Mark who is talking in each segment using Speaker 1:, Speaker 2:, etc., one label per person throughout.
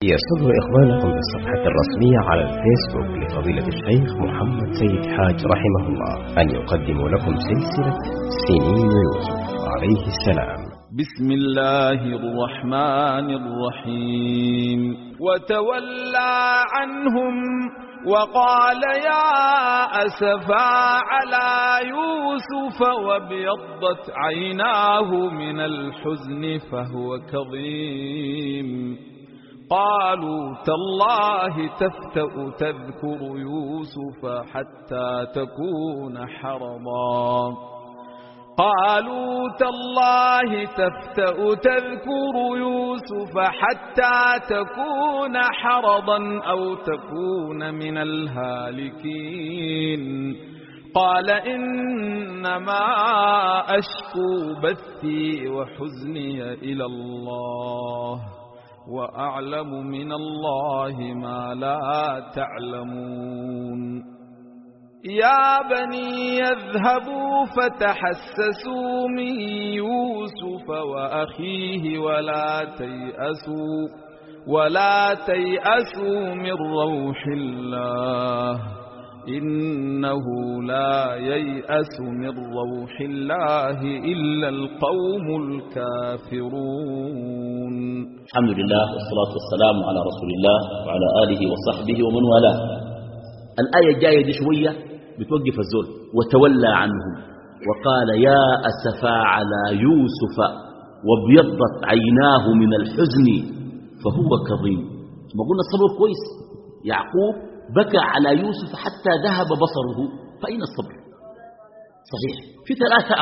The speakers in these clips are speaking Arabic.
Speaker 1: يسر إخوانكم بالصفحة الرسمية على الفيسبوك لفضيلة الشيخ محمد سيد حاج رحمه الله أن يقدموا لكم سلسلة سنين يوسف عليه السلام.
Speaker 2: بسم الله الرحمن الرحيم. وتولى عنهم وقال يا أسفا على يوسف وابيضت عيناه من الحزن فهو كظيم. قالوا تالله تفتأ تذكر يوسف حتى تكون حرضا. قالوا تالله تفتأ تذكر يوسف حتى تكون حرضا أو تكون من الهالكين. قال إنما أشكو بثي وحزني إلى الله وأعلم من الله ما لا تعلمون. يا بني يذهبوا فتحسسوا من يوسف وأخيه ولا تيأسوا من روح الله إنه لا ييأس من روح الله إلا القوم الكافرون.
Speaker 3: الحمد لله والصلاة والسلام على رسول الله وعلى آله وصحبه ومن والاه. الآية الجاية دي شوية بتوقف الزول. وتولى عنهم وقال يا أسفا على يوسف وابيضت عيناه من الحزن فهو كظيم. ما قلنا الصبر كويس. يعقوب بكى على يوسف حتى ذهب بصره. فأين الصبر؟ صحيح في ثلاثة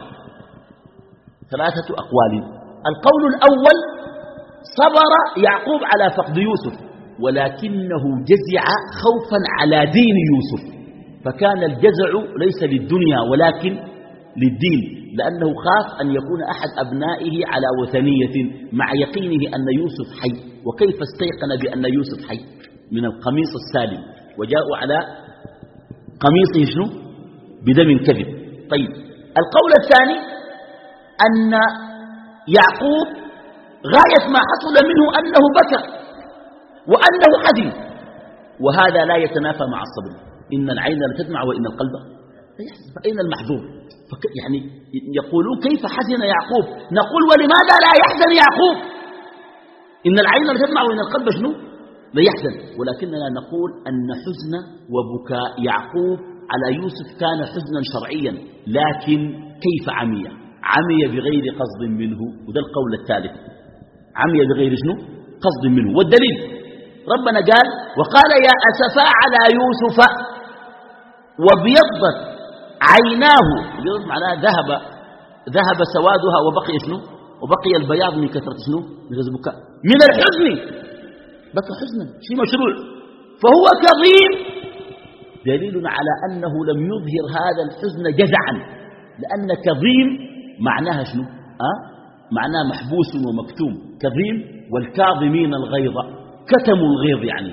Speaker 3: أقوال. القول الأول صبر يعقوب على فقد يوسف ولكنه جزع خوفا على دين يوسف، فكان الجزع ليس للدنيا ولكن للدين، لأنه خاف أن يكون أحد أبنائه على وثنية مع يقينه أن يوسف حي. وكيف استيقن بأن يوسف حي؟ من القميص السالم، وجاءوا على قميصه شنو؟ بدم كذب. طيب القول الثاني أن يعقوب غاية ما حصل منه أنه بكى وأنه حزن، وهذا لا يتنافى مع الصبر. إن العين لتدمع وإن القلب لا يحزن، فأين المحظور؟ يعني يقولون كيف حزن يعقوب؟ نقول ولماذا لا يحزن يعقوب؟ إن العين لتدمع وإن القلب شنو؟ لا يحزن. ولكننا نقول أن حزن وبكاء يعقوب على يوسف كان حزنا شرعيا، لكن كيف عمي بغير قصد منه. وده القول الثالث، عمي بغير شنو؟ قصد منه. والدليل ربنا قال وقال يا أسفا على يوسف وابيضت عيناه. ابيضت معناها ذهب سوادها وبقي شنو؟ وبقي البياض من كثرة شنو؟ من البكاء من الحزن. بكى حزنا شيء مشروع. فهو كظيم، دليل على أنه لم يظهر هذا الحزن جزعا، لأن كظيم معناها شنو؟ معناه محبوس ومكتوم. كظيم والكاظمين الغيظ، كتموا الغيظ. يعني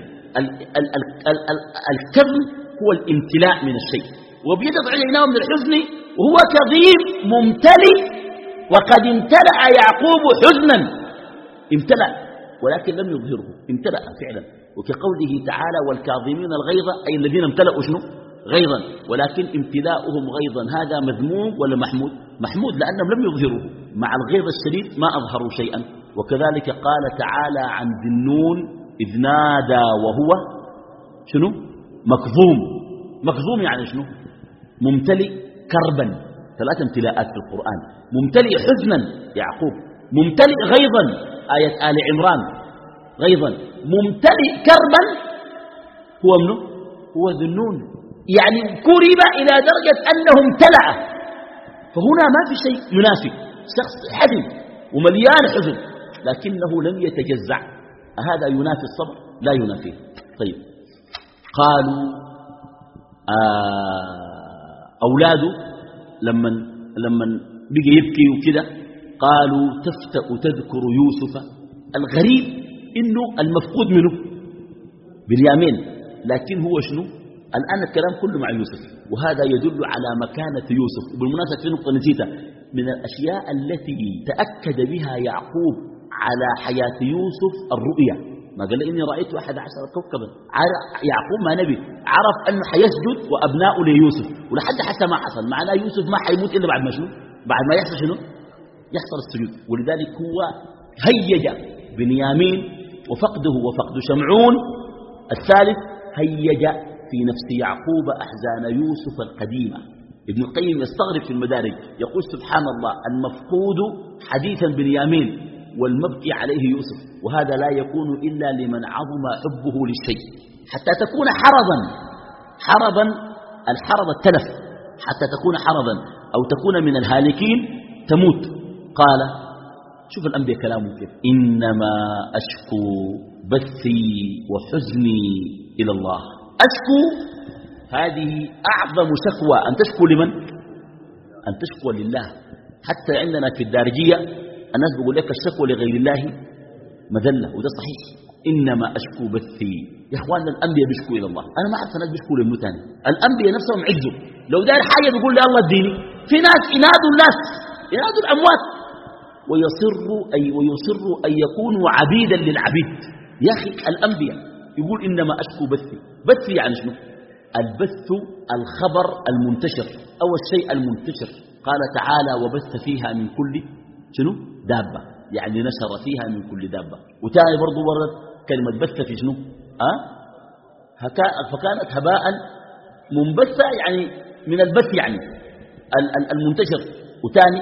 Speaker 3: الكظم هو الامتلاء من الشيء. وبيضت عيناه من الحزن وهو كظيم ممتلئ. وقد امتلأ يعقوب حزنا، امتلأ ولكن لم يظهره، امتلأ فعلا. وكقوله تعالى والكاظمين الغيظ، أي الذين امتلأوا شنو؟ غيظا. ولكن امتلاؤهم غيظا هذا مذموم ولا محمود؟ محمود، لأنهم لم يظهروه. مع الغيظ الشديد ما أظهروا شيئا. وكذلك قال تعالى عن ذي النون إذ نادى وهو شنو؟ مكظوم. مكظوم يعني شنو؟ ممتلئ كربا. ثلاث امتلاءات في القرآن. ممتلئ حزنا يعقوب، ممتلئ غيظا آية آل عمران غيظا، ممتلئ كربا هو منه؟ هو ذي النون. يعني كرب إلى درجة أنه امتلأ. فهنا ما في شيء ينافي. شخص حزن ومليان حزن لكنه لم يتجزع، هذا ينافي الصبر؟ لا ينافيه. طيب قالوا أولاده لما بقى يبكي وكده قالوا تفتأ تذكر يوسف. الغريب إنه المفقود منه باليامين، لكن هو شنو؟ الآن الكلام كله مع يوسف، وهذا يدل على مكانة يوسف. وبالمناسبة في نقطة نسيتها، من الأشياء التي تأكد بها يعقوب على حياة يوسف الرؤيا. ما قال له إني رأيت 11 كوكبا. يعقوب ما نبي، عرف أنه حيسجد وأبناء ليوسف، ولحد حتى ما حصل معناه يوسف ما حيموت إلا بعد ما شنو؟ بعد ما يحصل شنو؟ يحصل السجود. ولذلك هو هيج بنيامين وفقده وفقد شمعون الثالث هيج في نفس يعقوب أحزان يوسف القديمة. ابن القيم يستغرب في المدارج يقول سبحان الله المفقود حديثا بنيامين والمبكي عليه يوسف، وهذا لا يكون إلا لمن عظم حبه للشيء حتى تكون حرضا الحرض التلف، حتى تكون حرضا أو تكون من الهالكين تموت. قال شوف الأنبياء كلامه كيف، إنما أشكو بثي وحزني إلى الله. أشكو هذه أعظم شكوى، أن تشكو لمن؟ أن تشكو لله. حتى عندنا في الدارجية الناس بيقول لك الشكوى لغير الله مذلة، وده صحيح. إنما أشكو بثي. يا إخواننا الأنبياء بيشكوا إلى الله، أنا ما أعرف الناس بيشكوا لمنه تاني. الأنبياء نفسهم عجزوا، لو دار حاجة بيقول لي الله اديني. في ناس ينادوا الناس، ينادوا الأموات ويصروا أن يكونوا عبيدا للعبيد. يا أخي الأنبياء يقول إنما أشكو بثي يعني شنو؟ البث الخبر المنتشر أو الشيء المنتشر. قال تعالى وبث فيها من كل شنو؟ دابة، يعني نشر فيها من كل دابة. وتاني برضو ورد كلمة بث في شنو؟ فكانت هباء منبثة، يعني من البث يعني المنتشر. وتاني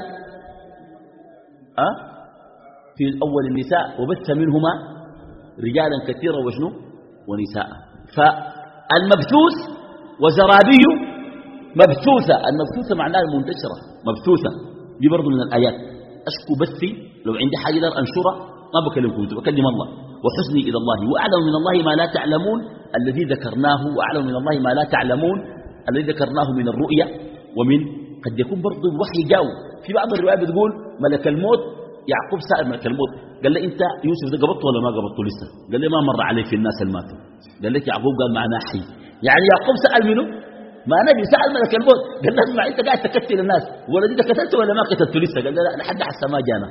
Speaker 3: في أول النساء وبث منهما رجالا كثيرا وشنو؟ ونساء. فالمبثوث وزرابي مبثوثة، المبثوثة معناها المنتشرة مبثوثة. دي برضو من الآيات. أشكو بثي، لو عندي حاجة أنشرة ما بكلمكم، بكلم الله. وحزني إلى الله وأعلم من الله ما لا تعلمون الذي ذكرناه، وأعلم من الله ما لا تعلمون الذي ذكرناه من الرؤيا ومن قد يكون برضو الوحي جاو. في بعض الروايات بتقول ملك الموت، يعقوب سأل ملك الموت قال له أنت يوسف ده قبضته ولا ما قبضته لسه؟ قال له ما مر عليه في الناس الماتوا. قال لك يعقوب قال معناه حي، يعني يعقوب سأل منه ما نبي، سأل ملك الموت قال له اسمع أنت قاعد تكتل الناس ولدي ده قتلته ولا ما قتلته لسه؟ قال له لا لحد حتى ما جانا.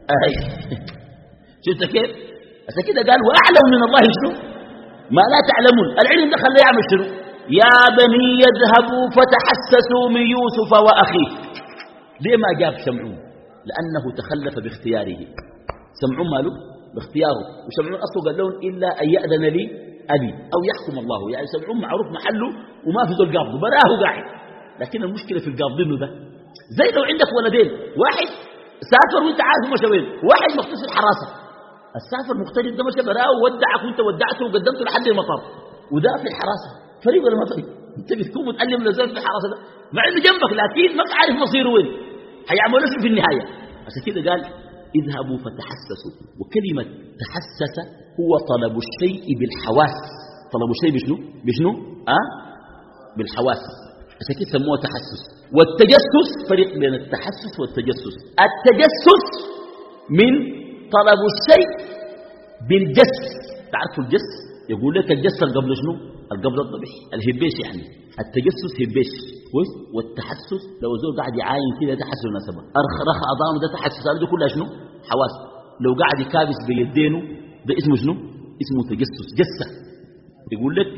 Speaker 3: شفت كيف؟ عشان كده قال وأعلم من الله شنو؟ ما لا تعلمون. العلم ده خليه يعمل شنو؟ يا بني يذهبوا فتحسسوا من يوسف وأخيه. ليه ما جاب شمعون؟ لأنه تخلف باختياره. شمعون ماله باختياره، وشمعون أصله قال لهم إلا أن يأذن لي أبي أو يحكم الله. يعني شمعون معروف محله وما في ذو القابض براه قاعد. لكن المشكلة في القابضين ده زي لو عندك ولدين، واحد سافر وانت عارف مشى وين، واحد مختص في الحراسة. السافر مختلف ده مشى براه وودعك وانت ودعته وقدمته لحد المطار، وده في الحراسة. فريق ولا ما فريق؟ انت بتكون متعلم لزول في الحراسة ده مع انه جنبك، لكن ما عارف مصيره وين، هيعملوا شو في النهاية. عشان كده قال اذهبوا فتحسسوا. وكلمة تحسس هو طلب الشيء بالحواس. طلب الشيء بشنو؟ بالحواس. عشان كده سموه تحسس. والتجسس فرق بين التحسس والتجسس. التجسس من طلب الشيء بالجس. تعرفوا الجس؟ يقول لك الجس قبل شنو؟ القبض الضبيح الهبيش، يعني التجسس هبيش كويس. والتحسس لو زول قاعد يعاين كده تحسس مناسبه، رخ اضامه ده تحسس، ده كلها شنو؟ حواس. لو قاعد يكابس بيدينه ده اسمه شنو؟ اسمه تجسس. جسه يقول لك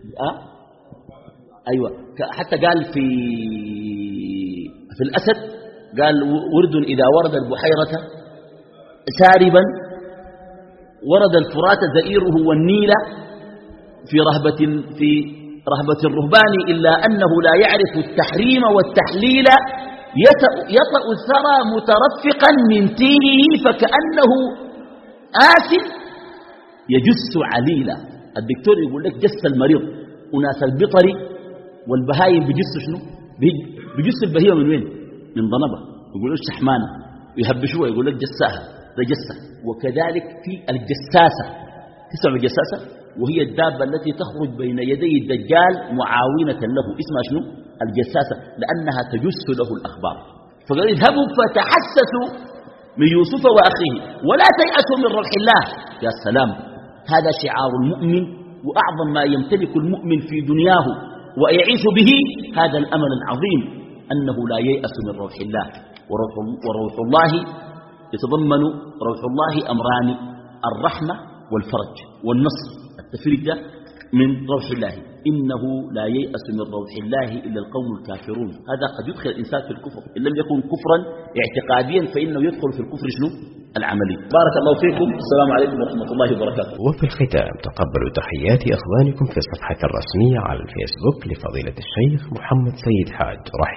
Speaker 3: ايوه. حتى قال في الاسد قال ورد اذا ورد البحيره ساربا ورد الفرات زئيره والنيل في رهبة الرهبان إلا أنه لا يعرف التحريم والتحليل يطأ الثرى مترفقا من تينه فكأنه آسف يجس عليلا. الدكتور يقول لك جس المريض، وناس البطري والبهايم بجس شنو؟ بجس البهيمة من وين؟ من ضنبة. يقول لك شحمانة يهبشوها يقول لك جساها ده جسة. وكذلك في الجساسة، تسمع الجساسة وهي الدابة التي تخرج بين يدي الدجال معاونة له، اسمها شنو؟ الجساسة، لأنها تجس له الأخبار. فقال اذهبوا فتحسسوا من يوسف وأخيه ولا تيأسوا من روح الله. يا سلام، هذا شعار المؤمن وأعظم ما يمتلك المؤمن في دنياه ويعيش به هذا الأمل العظيم أنه لا ييأس من روح الله. وروح الله يتضمن روح الله أمران: الرحمة والفرج والنصر. التفريج ده من روح الله. إنه لا ييأس من روح الله إلا القوم الكافرون. هذا قد يدخل الإنسان في الكفر، إن لم يكن كفرا اعتقاديا فإنه يدخل في الكفر شنو؟ العملي. بارك الله فيكم. السلام عليكم ورحمة الله وبركاته.
Speaker 1: وفي الختام تقبلوا تحيات إخوانكم في الصفحة الرسمية على الفيسبوك لفضيلة الشيخ محمد سيد حاج رحمه